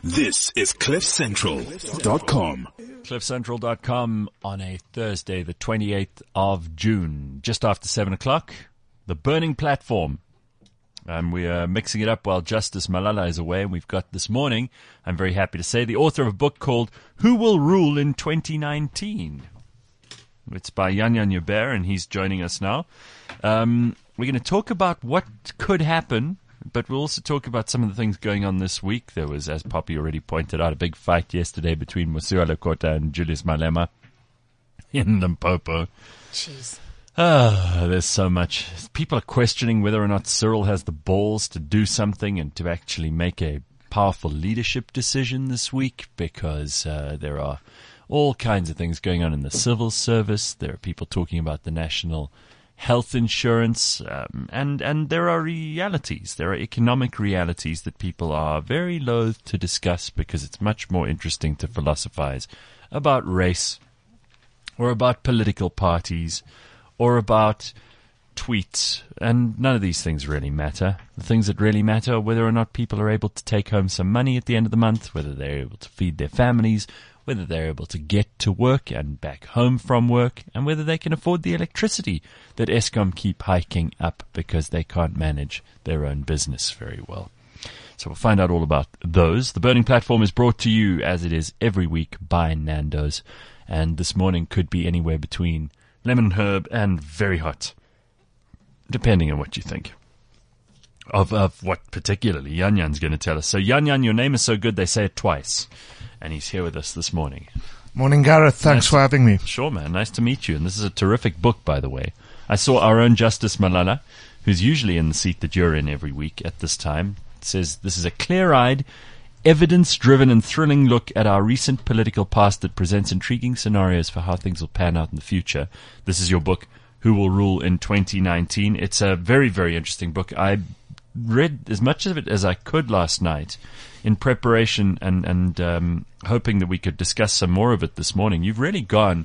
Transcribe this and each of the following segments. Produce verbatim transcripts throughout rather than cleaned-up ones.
This is cliff central dot com. cliff central dot com on a Thursday, the twenty-eighth of June, just after seven o'clock. The Burning Platform. Um, we are mixing it up while Justice Malala is away. And we've got this morning, I'm very happy to say, the author of a book called Who Will Rule in twenty nineteen? It's by Jan Jan Joubert, and he's joining us now. Um, we're going to talk about what could happen, but we'll also talk about some of the things going on this week. There was, as Poppy already pointed out, a big fight yesterday between Mosiuoa Lekota and Julius Malema in Limpopo. Jeez. Ah, there's so much. People are questioning whether or not Cyril has the balls to do something and to actually make a powerful leadership decision this week, because uh, there are all kinds of things going on in the civil service. There are people talking about the national health insurance, um, and, and there are realities. There are economic realities that people are very loath to discuss because it's much more interesting to philosophize about race or about political parties or about tweets, and none of these things really matter. The things that really matter are whether or not people are able to take home some money at the end of the month, whether they're able to feed their families, whether they're able to get to work and back home from work, and whether they can afford the electricity that Eskom keep hiking up because they can't manage their own business very well. So we'll find out all about those. The Burning Platform is brought to you, as it is every week, by Nando's, and this morning could be anywhere between lemon herb and very hot, depending on what you think of of what particularly Jan Jan's going to tell us. So Jan Jan, your name is so good they say it twice, and he's here with us this morning. Morning, Gareth. Thanks nice for having me. Sure, man. Nice to meet you. And this is a terrific book, by the way. I saw our own Justice Malala, who's usually in the seat that you're in every week at this time, says this is a clear-eyed, evidence-driven and thrilling look at our recent political past that presents intriguing scenarios for how things will pan out in the future. This is your book, Who Will Rule in twenty nineteen. It's a very, very interesting book. I read as much of it as I could last night in preparation and, and um, hoping that we could discuss some more of it this morning. You've really gone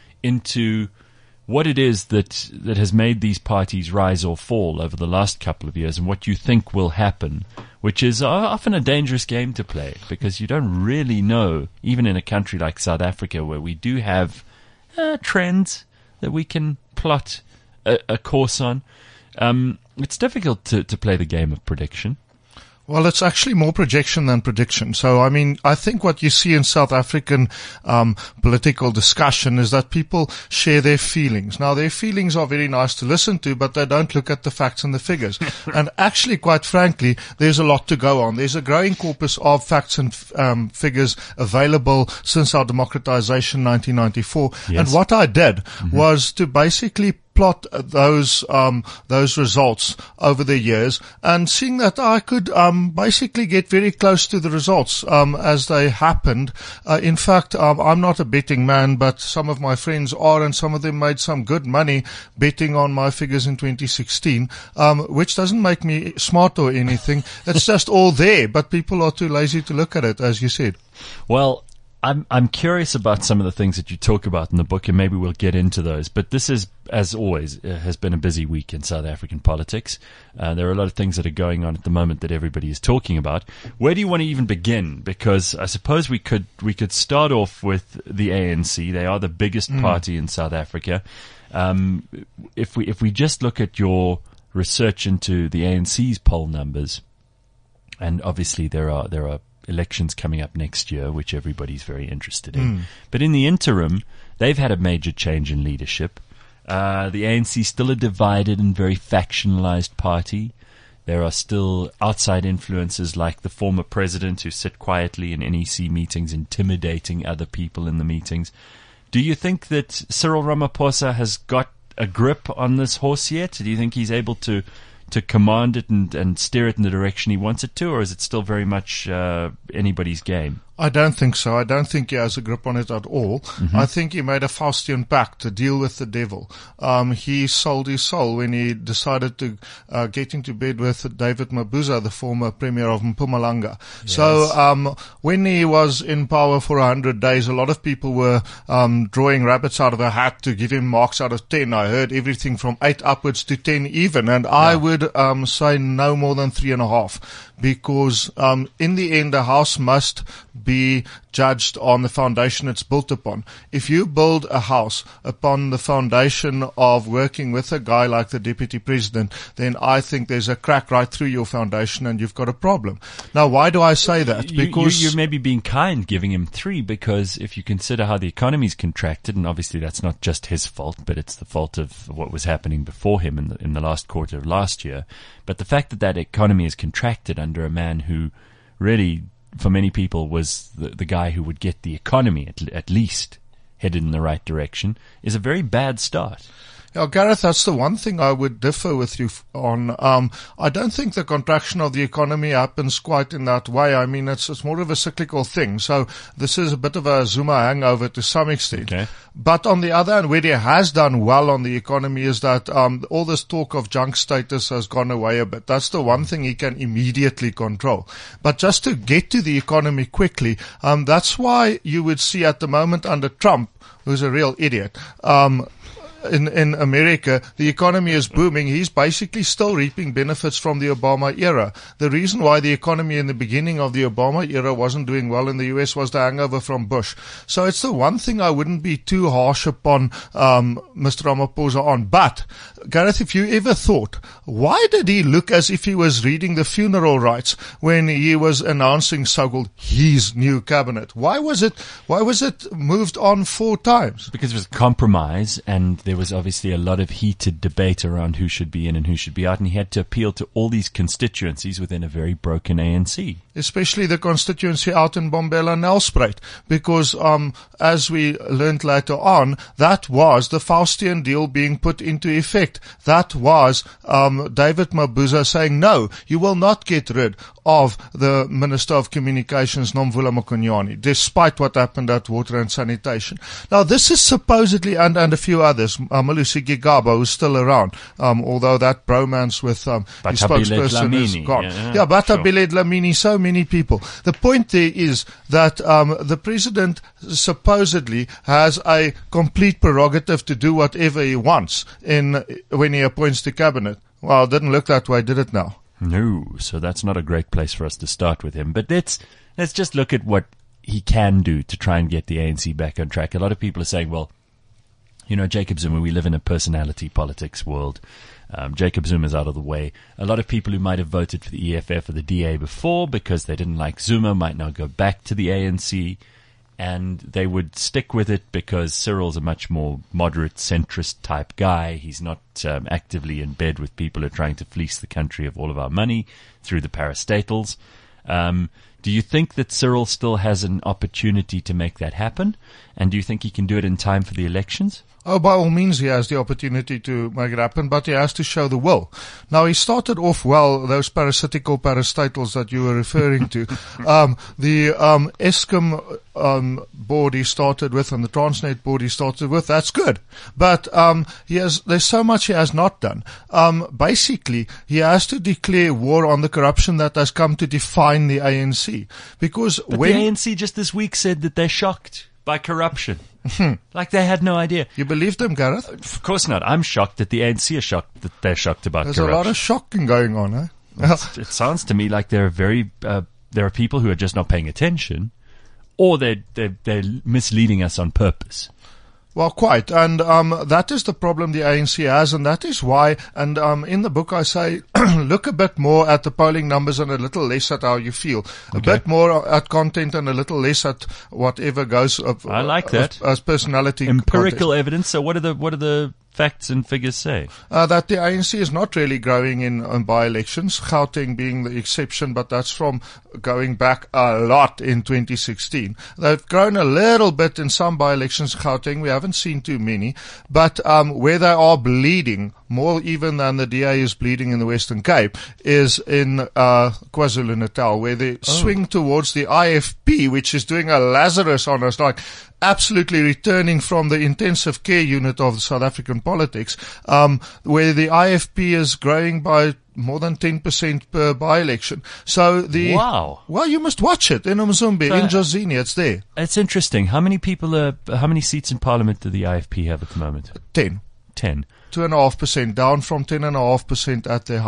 into what it is that, that has made these parties rise or fall over the last couple of years and what you think will happen, which is often a dangerous game to play because you don't really know, even in a country like South Africa where we do have uh, trends that we can plot a, a course on. Um, it's difficult to, to play the game of prediction. Well, it's actually more projection than prediction. So, I mean, I think what you see in South African um, political discussion is that people share their feelings. Now, their feelings are very nice to listen to, but they don't look at the facts and the figures. And actually, quite frankly, there's a lot to go on. There's a growing corpus of facts and um, figures available since our democratization in nineteen ninety-four. Yes. And what I did mm-hmm. was to basically plot those um those results over the years, and seeing that I could um basically get very close to the results um as they happened. Uh, in fact, um, I'm not a betting man, but some of my friends are, and some of them made some good money betting on my figures in twenty sixteen, um which doesn't make me smart or anything. It's just all there, but people are too lazy to look at it, as you said. Well, I'm I'm curious about some of the things that you talk about in the book, and maybe we'll get into those. But this is, as always, uh, has been a busy week in South African politics. Uh, there are a lot of things that are going on at the moment that everybody is talking about. Where do you want to even begin? Because I suppose we could we could start off with the A N C. They are the biggest mm. party in South Africa. Um, if we if we just look at your research into the A N C's poll numbers, and obviously there are there are. elections coming up next year, which everybody's very interested in. Mm. But in the interim, they've had a major change in leadership. Uh, the A N C is still a divided and very factionalized party. There are still outside influences like the former president who sit quietly in N E C meetings, intimidating other people in the meetings. Do you think that Cyril Ramaphosa has got a grip on this horse yet? Do you think he's able to to command it and, and steer it in the direction he wants it to, or is it still very much uh, anybody's game? I don't think so. I don't think he has a grip on it at all. Mm-hmm. I think he made a Faustian pact to deal with the devil. Um, he sold his soul when he decided to uh, get into bed with David Mabuza, the former premier of Mpumalanga. Yes. So um, when he was in power for a hundred days, a lot of people were um, drawing rabbits out of the hat to give him marks out of ten. I heard everything from eight upwards to ten even, and yeah. I would um, say no more than three and a half. because um, in the end, a house must be judged on the foundation it's built upon. If you build a house upon the foundation of working with a guy like the Deputy President, then I think there's a crack right through your foundation and you've got a problem. Now, why do I say that? You, Because you, you're maybe being kind giving him three, because if you consider how the economy's contracted, and obviously that's not just his fault, but it's the fault of what was happening before him in the, in the last quarter of last year. But the fact that that economy is contracted under a man who really, for many people, was the, the guy who would get the economy at, at least headed in the right direction is a very bad start. Yeah, Gareth, that's the one thing I would differ with you on. Um, I don't think the contraction of the economy happens quite in that way. I mean, it's, it's more of a cyclical thing. So this is a bit of a Zuma hangover to some extent. Okay. But on the other hand, where he has done well on the economy is that um, all this talk of junk status has gone away a bit. That's the one thing he can immediately control. But just to get to the economy quickly, um, that's why you would see at the moment under Trump, who's a real idiot, um, In, in America, the economy is booming. He's basically still reaping benefits from the Obama era. The reason why the economy in the beginning of the Obama era wasn't doing well in the U S was the hangover from Bush. So it's the one thing I wouldn't be too harsh upon um, Mister Ramaphosa on. But, Gareth, if you ever thought, why did he look as if he was reading the funeral rites when he was announcing so-called his new cabinet? Why was it, why was it moved on four times? Because it was a compromise, and there was obviously a lot of heated debate around who should be in and who should be out, and he had to appeal to all these constituencies within a very broken A N C. Especially the constituency out in Bombela Nelspruit, because um, as we learned later on, that was the Faustian deal being put into effect. That was um, David Mabuza saying, no, you will not get rid of the Minister of Communications, Nomvula Mokonyane, despite what happened at Water and Sanitation. Now, this is supposedly, and, and a few others, uh, Malusi Gigaba, who's still around, um, although that bromance with um, his spokesperson is gone. Yeah, yeah Bata sure. Biled Lamini, so many people. The point there is that um, the president supposedly has a complete prerogative to do whatever he wants in when he appoints the cabinet. Well, it didn't look that way, did it now? No, so that's not a great place for us to start with him. But let's let's just look at what he can do to try and get the A N C back on track. A lot of people are saying, well, you know, Jacob Zuma, we live in a personality politics world. Um, Jacob Zuma's out of the way. A lot of people who might have voted for the E F F or the D A before because they didn't like Zuma might now go back to the A N C, and they would stick with it because Cyril's a much more moderate, centrist type guy. He's not um, actively in bed with people who are trying to fleece the country of all of our money through the parastatals. Um, do you think that Cyril still has an opportunity to make that happen? And do you think he can do it in time for the elections? Oh, by all means, he has the opportunity to make it happen, but he has to show the will. Now, he started off well, those parasitical parastatals that you were referring to. um, the um, Eskom um, board he started with and the Transnet board he started with, that's good. But um, he has, there's so much he has not done. Um, basically, he has to declare war on the corruption that has come to define the A N C. Because but when the A N C just this week said that they're shocked by corruption. Like they had no idea. You believe them, Gareth? Of course not. I'm shocked that the A N C are shocked that they're shocked about There's corruption. There's a lot of shocking going on, eh? It's, it sounds to me like there are very, uh, there are people who are just not paying attention, or they're, they're, they're misleading us on purpose. Well, quite. And um, that is the problem the A N C has, and that is why, and um, in the book I say, look a bit more at the polling numbers and a little less at how you feel. A Okay. bit more at content and a little less at whatever goes of, I like that. As, as personality. Empirical contest. evidence. So what are the, what are the facts and figures say? Uh, that the A N C is not really growing in, in by-elections, Gauteng being the exception, but that's from going back a lot in twenty sixteen. They've grown a little bit in some by-elections, Gauteng. We haven't seen too many, but um, where they are bleeding, more even than the D A is bleeding in the Western Cape, is in uh, KwaZulu-Natal, where they Oh. swing towards the I F P, which is doing a Lazarus on us, like absolutely returning from the intensive care unit of South African politics, um, where the I F P is growing by more than ten percent per by-election. So the, Wow. well, you must watch it in Umzumbe, So- in Jozini, it's there. It's interesting. How many people are, how many seats in parliament do the I F P have at the moment? ten. Ten. Two and a half percent, down from ten and a half percent at their height.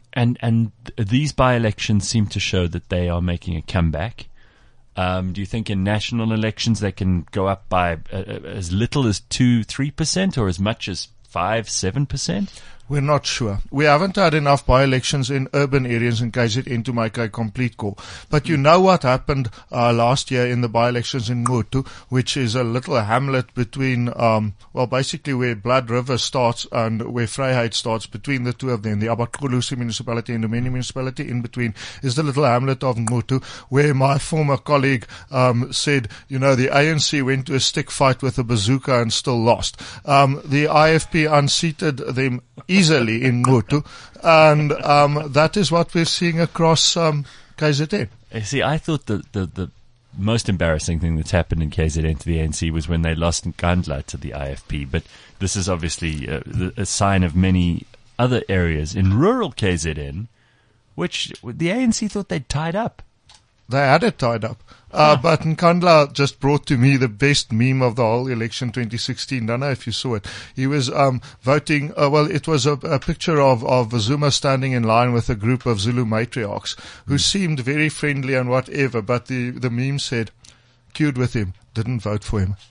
And and th- these by-elections seem to show that they are making a comeback. Um, do you think in national elections they can go up by uh, as little as two, three percent, or as much as five, seven percent? We're not sure. We haven't had enough by-elections in urban areas in K Z N to make a complete call. But you know what happened uh, last year in the by-elections in Motu, which is a little hamlet between, um, well, basically where Blood River starts and where Vryheid starts, between the two of them, the Abakulusi municipality and the Meni municipality in between, is the little hamlet of Motu, where my former colleague um, said, you know, the A N C went to a stick fight with a bazooka and still lost. Um, the I F P unseated them easily in Motu, and um, that is what we're seeing across um, K Z N. You see, I thought the, the, the most embarrassing thing that's happened in K Z N to the A N C was when they lost in Nkandla to the I F P, but this is obviously a, a sign of many other areas in rural K Z N, which the A N C thought they'd tied up. They had it tied up. Uh, huh. But Nkandla just brought to me the best meme of the whole election twenty sixteen. Don't know if you saw it. He was um, voting, uh, well, it was a, a picture of, of Zuma standing in line with a group of Zulu matriarchs who mm. seemed very friendly and whatever, but the, the meme said, queued with him, didn't vote for him.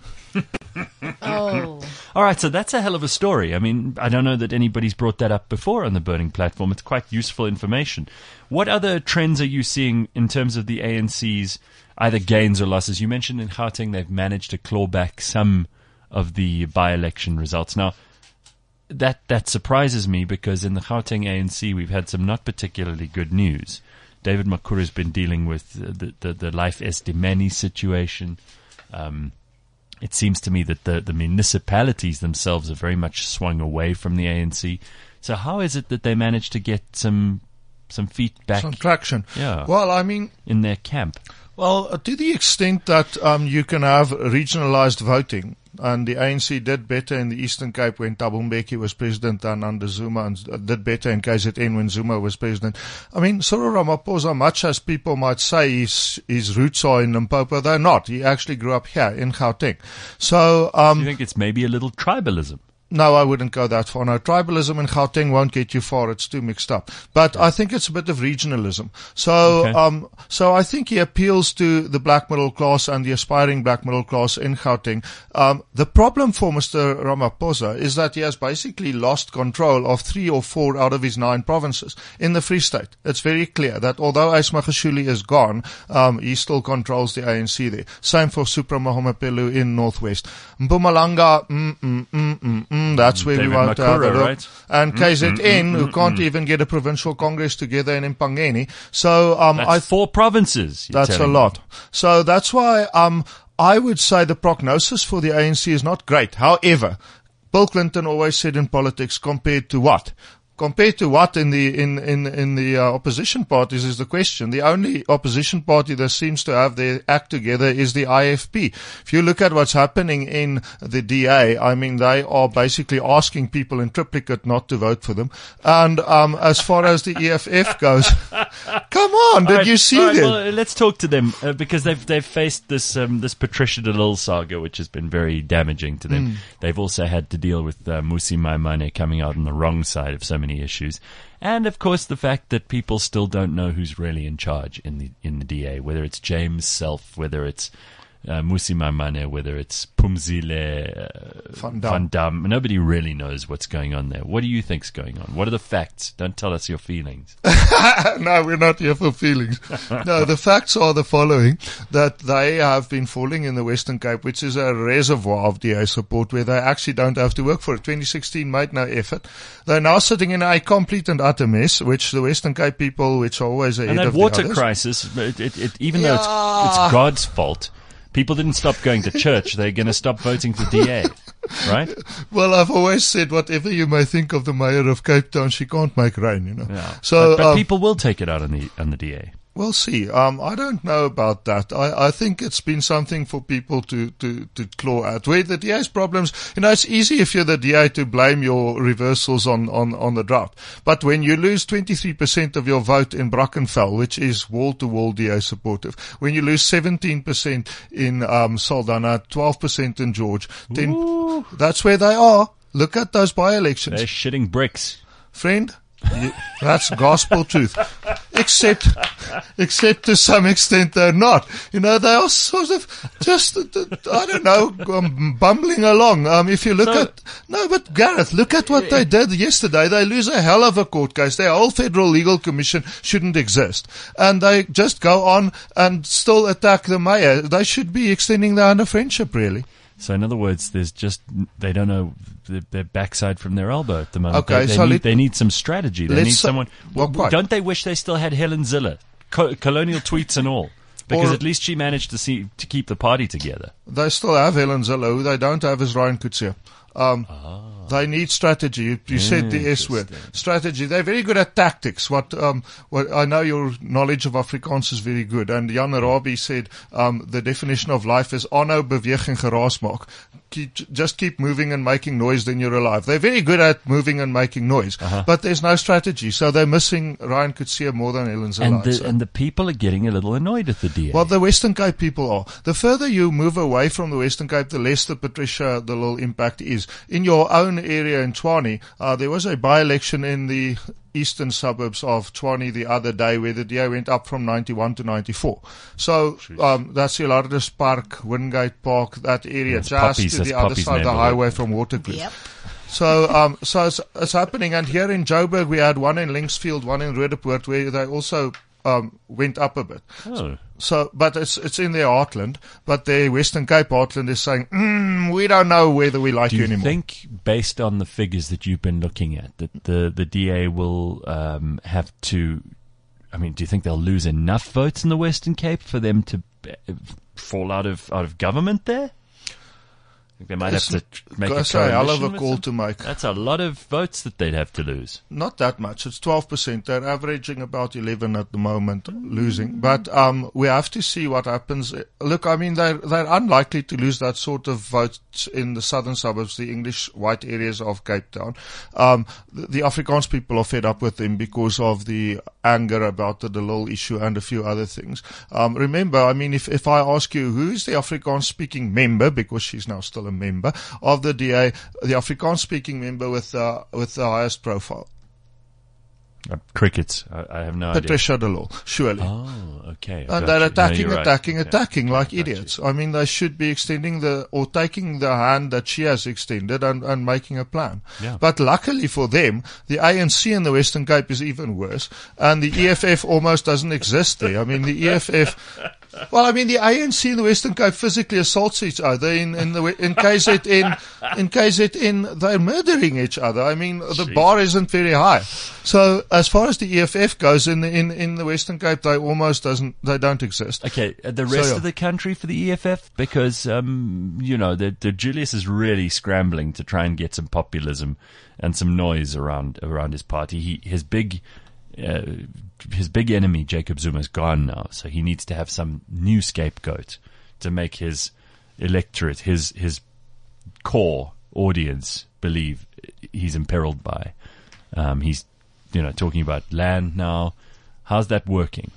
Oh. All right, so that's a hell of a story. I mean, I don't know that anybody's brought that up before on the Burning Platform. It's quite useful information. What other trends are you seeing in terms of the A N C's either gains or losses? You mentioned in Gauteng they've managed to claw back some of the by-election results. Now, that that surprises me because in the Gauteng A N C we've had some not particularly good news. David Makhura's been dealing with the, the, the Life Estimani situation. Um It seems to me that the, the municipalities themselves have very much swung away from the A N C. So how is it that they managed to get some some feet back? Some traction. Yeah. Well, I mean, in their camp. Well, to the extent that um, you can have regionalized voting, and the A N C did better in the Eastern Cape when Thabo Mbeki was president than under Zuma, and did better in K Z N when Zuma was president. I mean, Cyril Ramaphosa, much as people might say his, his roots are in Limpopo, they're not. He actually grew up here in Gauteng. So, um, do you think it's maybe a little tribalism? No, I wouldn't go that far. No, tribalism in Gauteng won't get you far. It's too mixed up. But I think it's a bit of regionalism. So, okay. um, so I think he appeals to the black middle class and the aspiring black middle class in Gauteng. Um, the problem for Mister Ramaphosa is that he has basically lost control of three or four out of his nine provinces in the Free State. It's very clear that although Ace Magashule is gone, um, he still controls the A N C there. Same for Supra Mahomapelo in Northwest. Mpumalanga, mm, mm, mm, mm, mm. That's where David we want Makhura, to have a look. right? And K Z N, mm, mm, who mm, can't mm. even get a provincial congress together in Empangeni. So, um, That's I, four provinces. that's a telling lot. me. So that's why, um, I would say the prognosis for the A N C is not great. However, Bill Clinton always said in politics, compared to what? Compared to what in the in in in the uh, opposition parties is the question. The only opposition party that seems to have their act together is the I F P. If you look at what's happening in the D A, I mean, they are basically asking people in triplicate not to vote for them. And um, as far as the E F F goes, come on, did All right, you see all right, them? Well, let's talk to them uh, because they've they've faced this um, this Patricia de Lille saga, which has been very damaging to them. Mm. They've also had to deal with uh, Mmusi Maimane coming out on the wrong side of so many issues, and of course the fact that people still don't know who's really in charge in the in the D A, whether it's James Self, whether it's uh, Mmusi Maimane, whether it's Phumzile uh, Van Dam. Van Dam. Nobody really knows what's going on there. What do you think's going on? What are the facts? Don't tell us your feelings. No, we're not here for feelings. No, the facts are the following, that they have been falling in the Western Cape, which is a reservoir of D A support where they actually don't have to work for it. twenty sixteen made no effort. They're now sitting in a complete and utter mess, which the Western Cape people, which are always ahead And that of water the others. crisis, it, it, it, even though it's, it's God's fault, people didn't stop going to church. They're going to stop voting for D A, right? Well, I've always said, whatever you may think of the mayor of Cape Town, she can't make rain, you know. Yeah. So, but but um, people will take it out on the on the D A. We'll see. Um, I don't know about that. I, I think it's been something for people to, to, to claw at. Where the D A's problems, you know, it's easy if you're the D A to blame your reversals on, on, on the drought. But when you lose twenty-three percent of your vote in Brackenfell, which is wall-to-wall D A supportive, when you lose seventeen percent in um, Saldanha, twelve percent in George, then Ooh. that's where they are. Look at those by-elections. They're shitting bricks. Friend, You- That's gospel truth. Except, except to some extent they're not. You know, they are sort of just, I don't know, um, bumbling along. Um, if you look So- at, no, but Gareth, look at what they did yesterday. They lose a hell of a court case. Their whole Federal Legal Commission shouldn't exist. And they just go on and still attack the mayor. They should be extending their hand of friendship, really. So in other words, there's just, they don't know the- their backside from their elbow at the moment. Okay, they, they so need, let- they need some strategy. They let's need say- someone. well, w- quite. don't they wish they still had Helen Zille, co- colonial tweets and all? Because Or- at least she managed to see to keep the party together. They still have Helen Zille. Who they don't have is Ryan Coetzee. Um, They need strategy. You, you said the S word. Strategy. They're very good at tactics. What, um, what I know your knowledge of Afrikaans is very good. And Jan Arabi said, um, the definition of life is aanhou beweeg en geraas maak. Keep, just keep moving and making noise, then you're alive. They're very good at moving and making noise, Uh-huh. but there's no strategy. So they're missing Ryan Coetzee more than Helen Zille. And I'd the, say. and the people are getting a little annoyed at the D A. Well, the Western Cape people are. The further you move away from the Western Cape, the less the Patricia, the little impact is. In your own area in Tshwane, uh, there was a by-election in the eastern suburbs of Tshwane the other day where the D A went up from ninety-one to ninety-four. So, um, that's Hilardus Park, Wingate Park, that area, That's just Poppy's- to that's the other Poppy's side of the neighborhood. highway from Waterkloof. Yep. So, um, so it's, it's happening. And here in Joburg, we had one in Linksfield, one in Roodepoort, where they also um, went up a bit. Oh. So, but it's it's in their heartland. But their Western Cape heartland is saying, mm, we don't know whether we like Do you you anymore. think, based on the figures that you've been looking at, that the, the D A will um, have to, I mean, do you think they'll lose enough votes in the Western Cape for them to uh, fall out of out of government there? I think they might have to tr- make a That's a hell of coalition a with call them. to make. That's a lot of votes that they'd have to lose. Not that much. It's twelve percent. They're averaging about eleven at the moment, losing. But um, we have to see what happens. Look, I mean, they're, they're unlikely to lose that sort of votes in the southern suburbs, the English white areas of Cape Town. Um, the, the Afrikaans people are fed up with them because of the anger about the Delil issue and a few other things. Um, remember, I mean, if, if I ask you who's the Afrikaans-speaking member, because she's now still a member of the D A, the Afrikaans-speaking member with uh, with the highest profile, Uh, crickets, I, I have no Patricia de Lille, surely. idea. Oh, okay. And Got they're you. No, attacking, you're right. attacking, Yeah. attacking like Got you. idiots. I mean, they should be extending the, or taking the hand that she has extended and, and making a plan. Yeah. But luckily for them, the A N C in the Western Cape is even worse, and the E F F almost doesn't exist there. I mean, the E F F, well, I mean, the A N C in the Western Cape physically assaults each other. In, in the, in K Z N, in K Z N, they're murdering each other. I mean, the bar isn't very high. So as far as the E F F goes in the, in, in the Western Cape, they almost doesn't, they don't exist. Okay, uh, the rest yeah. of the country for the E F F, because um, you know, the, the Julius is really scrambling to try and get some populism and some noise around around his party. He his big uh, his big enemy Jacob Zuma's gone now, so he needs to have some new scapegoat to make his electorate, his his core audience, believe he's imperiled by. Um, he's you know talking about land now. How's that working?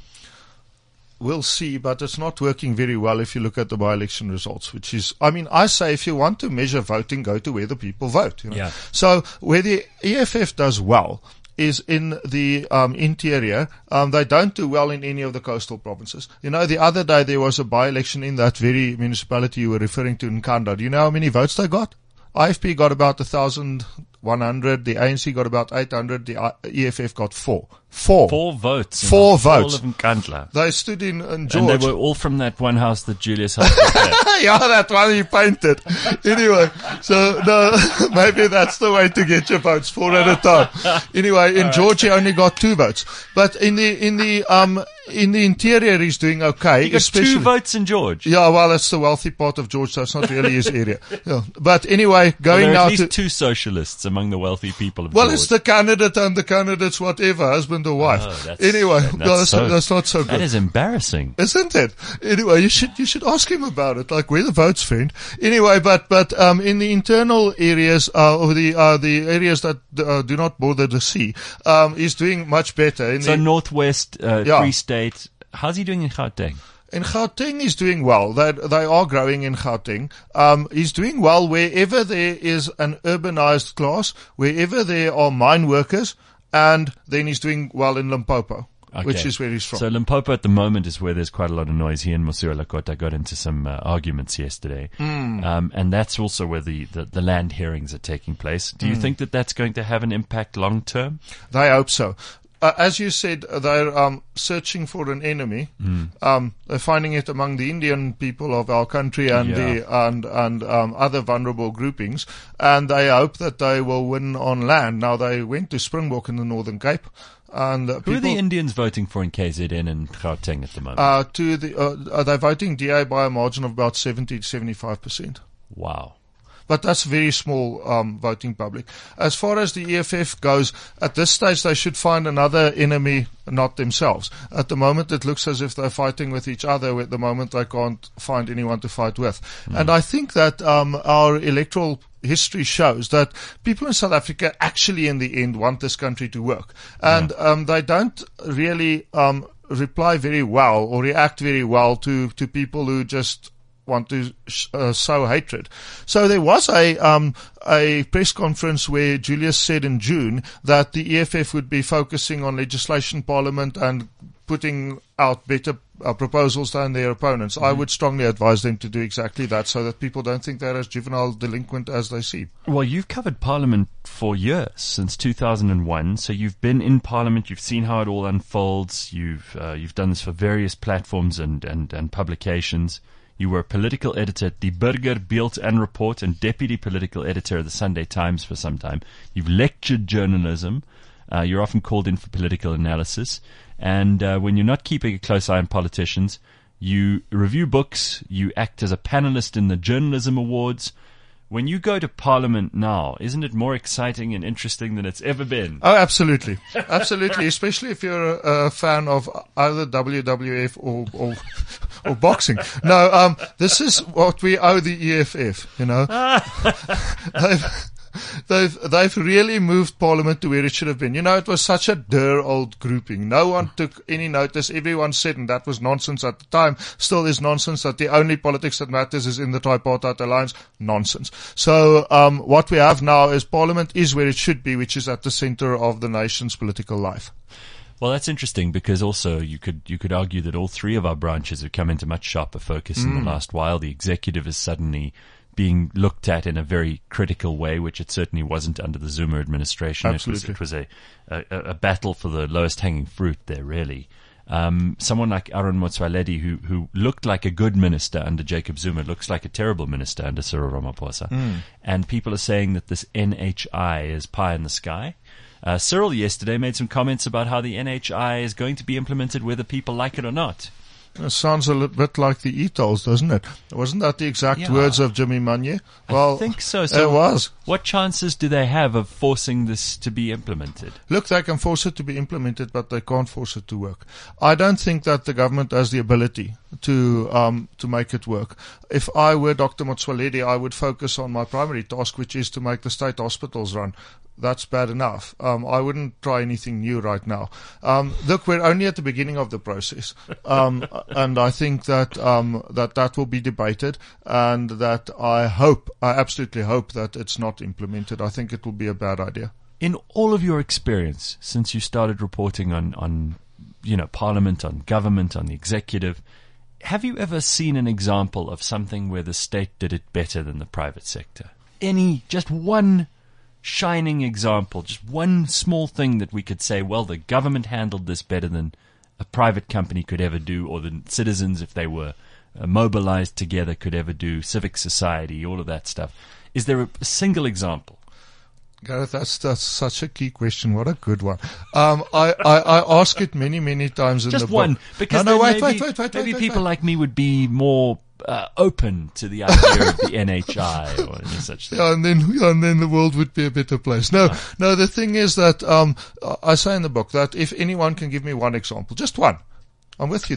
We'll see, but it's not working very well if you look at the by-election results, which is, I mean, I say if you want to measure voting, go to where the people vote. You know? Yeah. So where the E F F does well is in the um, interior. Um, they don't do well in any of the coastal provinces. You know, the other day there was a by-election in that very municipality you were referring to in Nkandla. Do you know how many votes they got? I F P got about one thousand one hundred, the A N C got about eight hundred, the E F F got four. Four. Four votes. in Four the whole votes. of Nkandla. They stood in, in And George. they were all from that one house that Julius helped prepare. Yeah, that one he painted. Anyway, so no, maybe that's the way to get your votes, four at a time. Anyway, in George he only got two votes, but in the in the um in the interior he's doing okay. He got especially, two votes in George. Yeah, well, that's the wealthy part of George, so it's not really his area. Yeah. But anyway, Well, going there are now at least to. two socialists among the wealthy people of Well, George. it's the candidate and the candidate's whatever, husband or wife. Oh, that's- anyway, that's no, that's, so- that's not so good. That is embarrassing. Isn't it? Anyway, you should you should ask him about it. Like, where the votes, friend. Anyway, but but um, in the internal areas, uh, or the uh, the areas that uh, do not border the sea, um, he's doing much better. In So the, Northwest, uh, Yeah. Free State. How's he doing in Gauteng? in Gauteng, he's doing well. They they are growing in Gauteng. Um, he's doing well wherever there is an urbanized class, wherever there are mine workers. and then he's doing well in Limpopo. Okay. Which is where he's from. So Limpopo at the moment is where there's quite a lot of noise. He and Mosiuoa Lekota got into some uh, arguments yesterday. Mm. Um, and that's also where the, the, the land hearings are taking place. Do you mm. think that that's going to have an impact long term? They hope so. Uh, as you said, they're um, searching for an enemy. Mm. Um, they're finding it among the Indian people of our country and yeah. the and and um, other vulnerable groupings, and they hope that they will win on land. Now they went to Springbok in the Northern Cape. And uh, Who people, are the Indians voting for in K Z N and Gauteng at the moment? Uh, to the, uh, they're voting D A by a margin of about seventy to seventy-five percent. Wow. But that's very small um, voting public. As far as the E F F goes, at this stage they should find another enemy, not themselves. At the moment it looks as if they're fighting with each other. At the moment they can't find anyone to fight with. Mm. And I think that um, our electoral history shows that people in South Africa actually in the end want this country to work. And yeah. um, they don't really um, reply very well or react very well to, to people who just want to uh, sow hatred. So there was a um, a press conference where Julius said in June that the E F F would be focusing on legislation, parliament, and putting out better uh, proposals than their opponents. Mm-hmm. I would strongly advise them to do exactly that so that people don't think they're as juvenile delinquent as they seem. Well, you've covered Parliament for years, since two thousand one, so you've been in Parliament, you've seen how it all unfolds, you've uh, you've done this for various platforms and, and, and publications. You were a political editor at the Burger, Beeld and Report and deputy political editor of the Sunday Times for some time. You've lectured journalism. Uh, you're often called in for political analysis. And uh, when you're not keeping a close eye on politicians, you review books, you act as a panelist in the Journalism Awards. When you go to Parliament now, isn't it more exciting and interesting than it's ever been? Oh, absolutely. Absolutely. Especially if you're a, a fan of either W W F or, or, or boxing. No, um, this is what we owe the E F F, you know. they've, they've, they've really moved Parliament to where it should have been. You know, it was such a dear old grouping. No one took any notice. Everyone said, and that was nonsense at the time, still is nonsense, that the only politics that matters is in the tripartite alliance. Nonsense. So, um, what we have now is Parliament is where it should be, which is at the center of the nation's political life. Well, that's interesting because also you could you could argue that all three of our branches have come into much sharper focus mm. in the last while. The executive is suddenly being looked at in a very critical way, which it certainly wasn't under the Zuma administration. Absolutely. It was, it was a, a, a battle for the lowest hanging fruit there, really. Um, someone like Aaron Motsoaledi, who, who looked like a good minister under Jacob Zuma, looks like a terrible minister under Cyril Ramaphosa. Mm. And people are saying that this N H I is pie in the sky. Uh, Cyril yesterday made some comments about how the N H I is going to be implemented whether people like it or not. It sounds a little bit like the e-tolls, doesn't it? Wasn't that the exact yeah. words of Jimmy Manye? Well, I think so. so. It was. What chances do they have of forcing this to be implemented? Look, they can force it to be implemented, but they can't force it to work. I don't think that the government has the ability to um, to make it work. If I were Doctor Motsoaledi, I would focus on my primary task, which is to make the state hospitals run. That's bad enough. Um, I wouldn't try anything new right now. Um, look, we're only at the beginning of the process, um, and I think that um, that that will be debated, and that I hope, I absolutely hope that it's not implemented. I think it will be a bad idea. In all of your experience since you started reporting on, on you know, Parliament, on government, on the executive, have you ever seen an example of something where the state did it better than the private sector? Any, just one shining example, just one small thing that we could say, well, the government handled this better than a private company could ever do, or the citizens, if they were uh, mobilized together, could ever do, civic society, all of that stuff. Is there a, a single example? Gareth, that's, that's such a key question. What a good one. Um, I, I, I ask it many, many times in just the book. one, because no, no, wait, maybe, wait, wait, wait, maybe wait, people wait. like me would be more uh, open to the idea of the N H I or any such thing. Yeah, and then, yeah, and then the world would be a better place. No, oh. no, the thing is that, um, I say in the book that if anyone can give me one example, just one, I'm with you there.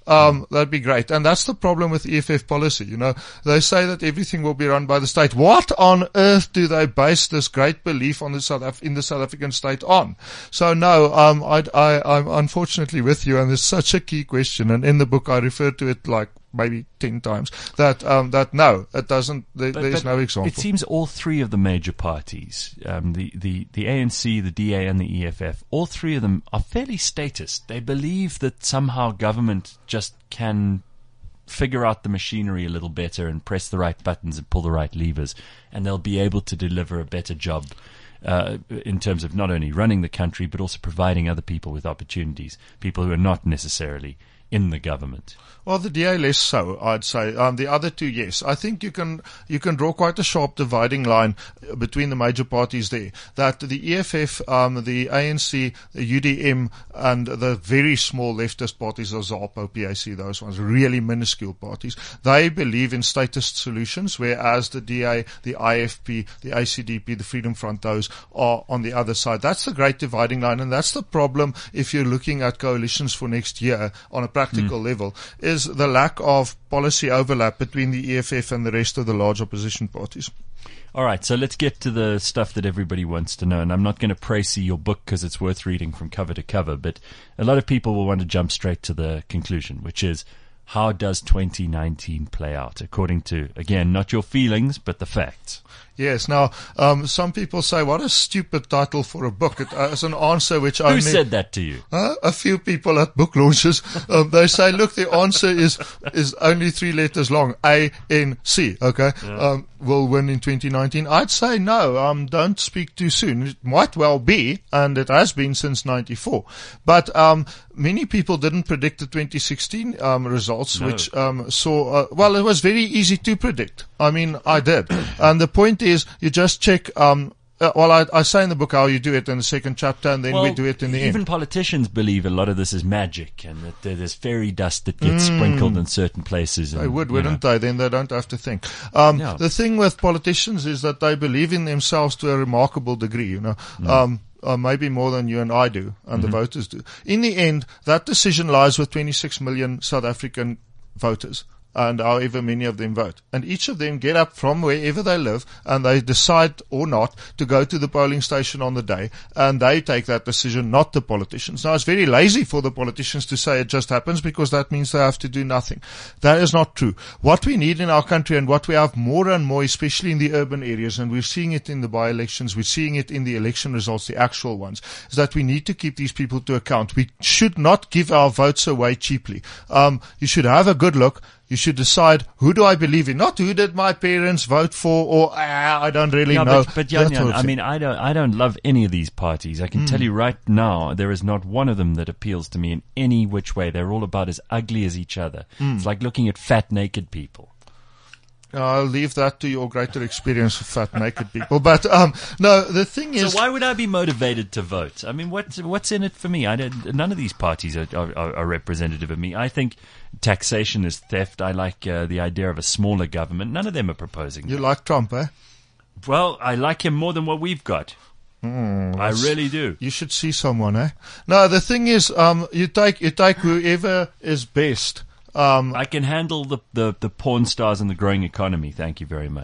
Um, that'd be great. And that's the problem with E F F policy. You know, they say that everything will be run by the state. What on earth do they base this great belief on the South Af- in the South African state on? So no, um, I, I, I'm unfortunately with you, and it's such a key question. And in the book, I refer to it like maybe ten times that um, that no, it doesn't. There, But- there's but no example. It seems all three of the major parties, um, the, the, the A N C, the D A, and the E F F, all three of them are fairly statist. They believe that somehow government just can figure out the machinery a little better and press the right buttons and pull the right levers, and they'll be able to deliver a better job uh, in terms of not only running the country but also providing other people with opportunities, people who are not necessarily in the government. Well, the D A less so, I'd say. Um, the other two, yes. I think you can you can draw quite a sharp dividing line between the major parties there. That the E F F, um, the A N C, the U D M, and the very small leftist parties, the ZAPO, P A C, those ones, really minuscule parties, they believe in statist solutions, whereas the D A, the I F P, the A C D P, the Freedom Front, those are on the other side. That's the great dividing line, and that's the problem if you're looking at coalitions for next year on a practical mm. level, is the lack of policy overlap between the E F F and the rest of the large opposition parties. All right, so let's get to the stuff that everybody wants to know. And I'm not going to praise your book because it's worth reading from cover to cover, but a lot of people will want to jump straight to the conclusion, which is, how does twenty nineteen play out? According to, again, not your feelings, but the facts. Yes. Now, um, some people say, what a stupid title for a book. It, uh, it's an answer which Who only... said that to you? Uh, a few people at book launches. Um, they say, look, the answer is is only three letters long. A N C, okay? Yeah. Um, will win in twenty nineteen. I'd say no, um, don't speak too soon. It might well be, and it has been since ninety-four. But um, many people didn't predict the twenty sixteen um, results, No. which um, saw... Uh, well, it was very easy to predict. I mean, I did. And the point is, you just check... Um, Uh, well, I, I say in the book how you do it in the second chapter, and then well, we do it in the even end. politicians believe a lot of this is magic, and that there's fairy dust that gets Mm. sprinkled in certain places. And, They would, you wouldn't know. they? Then they don't have to think. Um, Yeah. The thing with politicians is that they believe in themselves to a remarkable degree, you know. Mm. Um, uh, maybe more than you and I do, and Mm-hmm. the voters do. In the end, that decision lies with twenty-six million South African voters, and however many of them vote. And each of them get up from wherever they live, and they decide or not to go to the polling station on the day, and they take that decision, not the politicians. Now, it's very lazy for the politicians to say it just happens, because that means they have to do nothing. That is not true. What we need in our country, and what we have more and more, especially in the urban areas, and we're seeing it in the by-elections, we're seeing it in the election results, the actual ones, is that we need to keep these people to account. We should not give our votes away cheaply. Um, you should have a good look. You should decide, who do I believe in? Not who did my parents vote for, or ah, I don't really Yeah, know. but, but Jan, That Jan, sort of I thing. mean, I don't, I don't love any of these parties. I can tell you right now, there is not one of them that appeals to me in any which way. They're all about as ugly as each other. It's like looking at fat, naked people. I'll leave that to your greater experience of fat, naked people. But um, no, the thing is, So why would I be motivated to vote? I mean, what what's in it for me? I don't, none of these parties are, are, are representative of me. I think taxation is theft. I like uh, the idea of a smaller government. None of them are proposing you that. like Trump, eh? Well, I like him more than what we've got. I really do. You should see someone, eh? No, the thing is, um, you take you take whoever is best. Um, I can handle the, the, the porn stars and the growing economy. Thank you very much.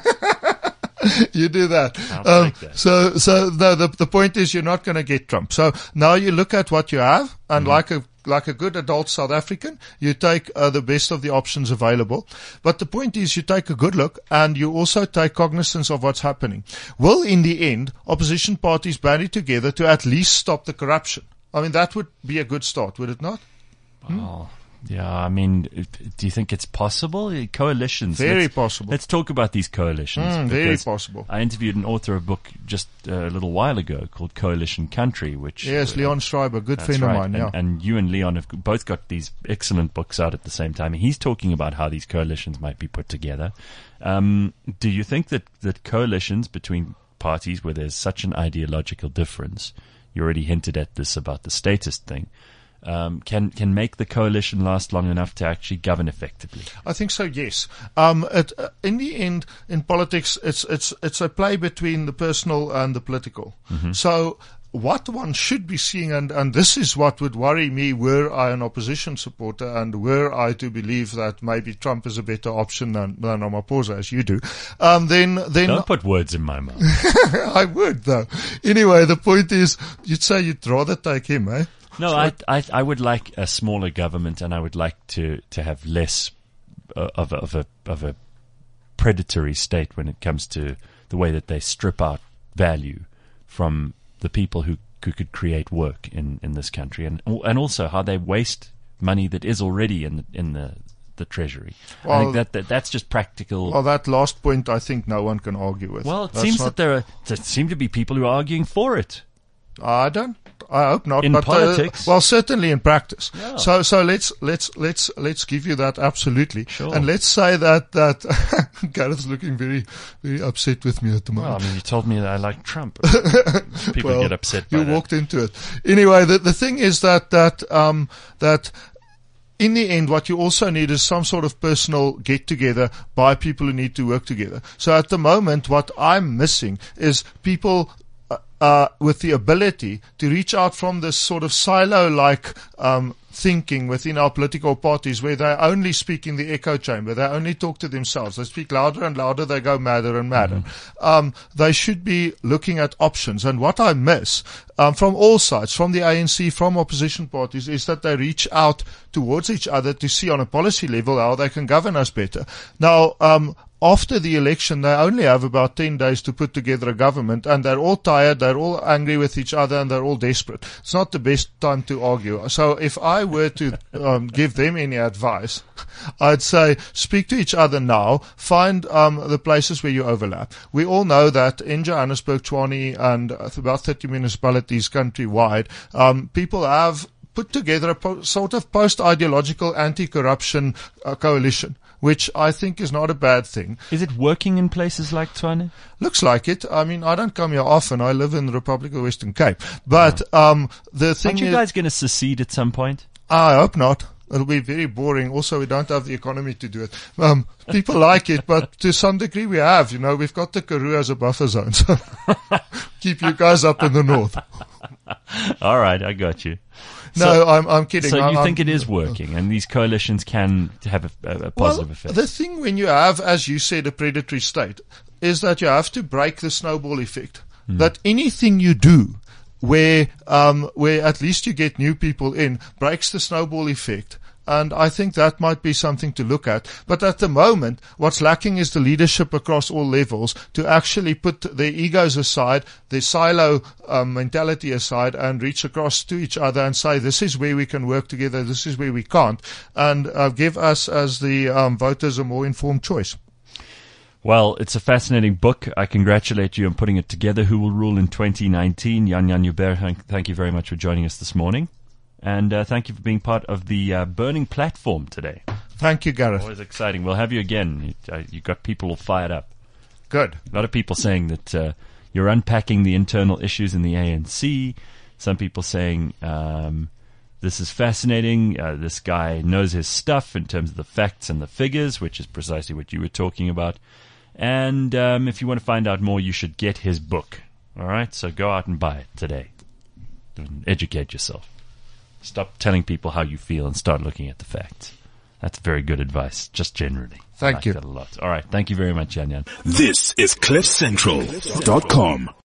you do that. I'll Um, take that. so, so no, the the point is, you're not going to get Trump. So now you look at what you have, and Mm-hmm. like a like a good adult South African, you take uh, the best of the options available. But the point is, you take a good look, and you also take cognizance of what's happening. Will, in the end, opposition parties band together to at least stop the corruption? I mean, that would be a good start, would it not? Oh, yeah. I mean, do you think it's possible? Coalitions. Very let's, possible. Let's talk about these coalitions. Mm, very because possible. I interviewed an author of a book just uh, a little while ago called Coalition Country, which Yes, uh, Leon Schreiber, good That's friend right. of mine. And, Yeah. and you and Leon have both got these excellent books out at the same time. He's talking about how these coalitions might be put together. Um, do you think that, that coalitions between parties where there's such an ideological difference, you already hinted at this about the statist thing, um, can can make the coalition last long enough to actually govern effectively? I think so. Yes. Um, it, uh, in the end, in politics, it's it's it's a play between the personal and the political. So what one should be seeing, and, and this is what would worry me were I an opposition supporter and were I to believe that maybe Trump is a better option than, than Ramaphosa, as you do, um, then, then. Don't put words in my mouth. I would, though. Anyway, the point is, you'd say you'd rather take him, eh? No, I, I, I would like a smaller government, and I would like to, to have less uh, of a, of a, of a predatory state when it comes to the way that they strip out value from the people who, who could create work in, in this country, and and also how they waste money that is already in the, in the the treasury. Well, I think that, that that's just practical. Well, that last point, I think no one can argue with. Well, it that's seems not, that there are there seem to be people who are arguing for it. I don't. I hope not. In but, politics, uh, well, certainly in practice. Yeah. So, so let's let's let's let's give you that absolutely, sure. And let's say that that Gareth's looking very very upset with me at the moment. Well, I mean, you told me that I like Trump. People well, get upset by you that. walked into it. Anyway, the the thing is that that um that. In the end, what you also need is some sort of personal get-together by people who need to work together. So at the moment, what I'm missing is people uh, uh, with the ability to reach out from this sort of silo-like um, thinking within our political parties where they only speak in the echo chamber. They only talk to themselves. They speak louder and louder. They go madder and madder. Mm-hmm. Um, they should be looking at options. And what I miss um, from all sides, from the A N C, from opposition parties, is that they reach out towards each other to see on a policy level how they can govern us better. Now, um, after the election, they only have about ten days to put together a government, and they're all tired, they're all angry with each other, and they're all desperate. It's not the best time to argue. So if I were to um, give them any advice, I'd say speak to each other now, find um, the places where you overlap. We all know that in Johannesburg, Tshwane, and about thirty municipalities countrywide, um, people have put together a po- sort of post-ideological anti-corruption uh, coalition, which I think is not a bad thing. Is it working in places like Tshwane? Looks like it. I mean, I don't come here often. I live in the Republic of Western Cape. But oh. um, the thing Aren't you is, guys going to secede at some point? I hope not. It'll be very boring. Also, we don't have the economy to do it. Um, people like it, but to some degree we have. You know, we've got the Karoo as a buffer zone. So keep you guys up in the north. All right, I got you. No, so, I'm, I'm kidding. So I'm, you think I'm, it is working, and these coalitions can have a, a positive well, effect? The thing when you have, as you said, a predatory state, is that you have to break the snowball effect. Mm. That anything you do where um, where at least you get new people in breaks the snowball effect. And I think that might be something to look at. But at the moment, what's lacking is the leadership across all levels to actually put their egos aside, their silo um, mentality aside, and reach across to each other and say, this is where we can work together, this is where we can't, and uh, give us as the um, voters a more informed choice. Well, it's a fascinating book. I congratulate you on putting it together. Who Will Rule in twenty nineteen? Jan Jan Joubert, thank you very much for joining us this morning. And uh, thank you for being part of the uh, Burning platform today. Thank you, Gareth. Always exciting. We'll have you again. You, uh, you got people all fired up. Good. A lot of people saying that uh, you're unpacking the internal issues in the A N C. Some people saying um, this is fascinating. Uh, this guy knows his stuff in terms of the facts and the figures, which is precisely what you were talking about. And um, if you want to find out more, you should get his book. All right? So go out and buy it today. And educate yourself. Stop telling people how you feel and start looking at the facts. That's very good advice, just generally. Thank I like you. that a lot. All right. Thank you very much, Jan Jan. This is cliff central dot com.